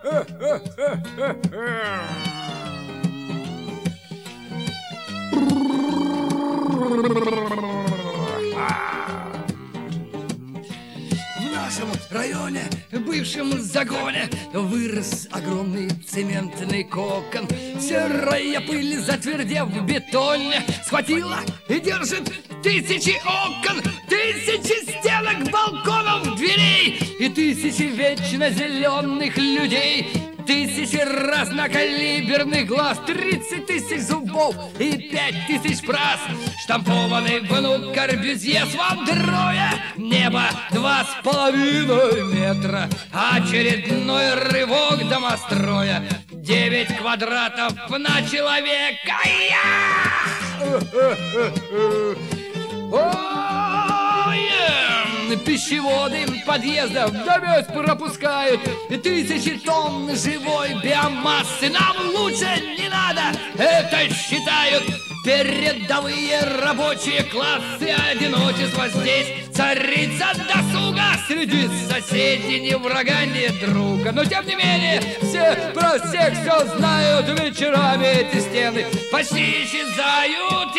В нашем районе, бывшем загоне, вырос огромный цементный кокон. Серая пыль, затвердев в бетоне, схватила и держит тысячи окон, тысячи стенок, балконов, дверей и тысячи вечно зеленых людей. Тысячи разнокалиберных глаз, 30 тысяч зубов и 5000 фраз. Штампованный внук Корбюзье с вандроя, небо 2,5 метра. Очередной рывок домостроя, 9 квадратов на человека. Пищеводы подъездов до мест пропускают тысячи тонн живой биомассы. Нам лучше не надо, это считают передовые рабочие классы. Одиночество здесь царица досуга, среди соседей ни врага, ни друга. Но тем не менее все про всех все знают. Вечерами эти стены почти исчезают.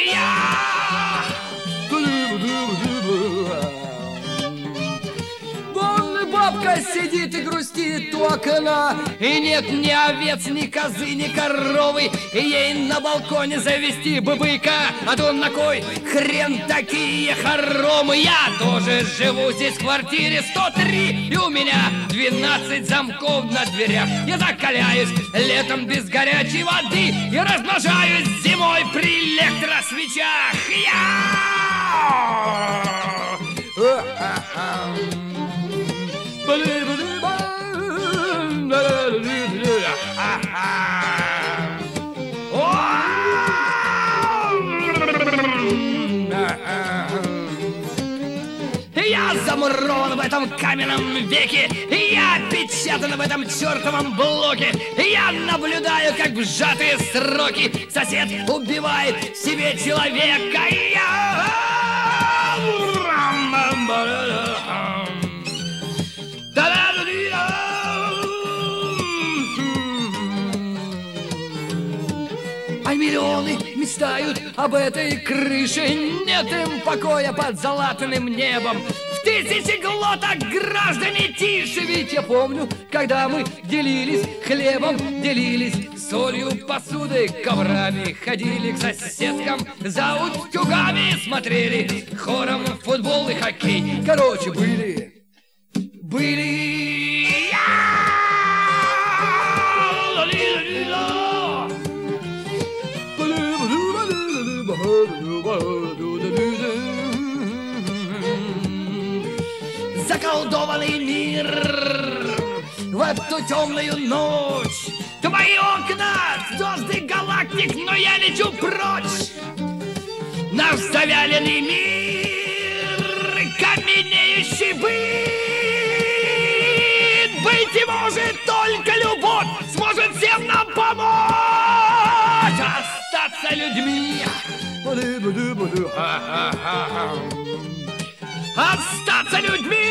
Бабка сидит и грустит у окна, и нет ни овец, ни козы, ни коровы. И ей на балконе завести бы быка, а то на кой хрен такие хоромы? Я тоже живу здесь в квартире 103, и у меня 12 замков на дверях. Я закаляюсь летом без горячей воды и размножаюсь зимой при электросвечах. Я замурован в этом каменном веке, я опечатан в этом чертовом блоке. Я наблюдаю, как в сжатые сроки сосед убивает себе человека. А миллионы мечтают об этой крыше, нет им покоя под залатанным небом. В тысячи глоток, граждане, тише, ведь я помню, когда мы делились хлебом, делились солью, посудой, коврами, ходили к соседкам за утюгами, смотрели хором футбол и хоккей. Короче, были. Заколдованный мир в эту темную ночь. Твои окна, звезды галактик, но я лечу прочь. Наш завяленный мир, каменеющий быть и может только любовь сможет всем нам помочь. Остаться людьми, остаться людьми.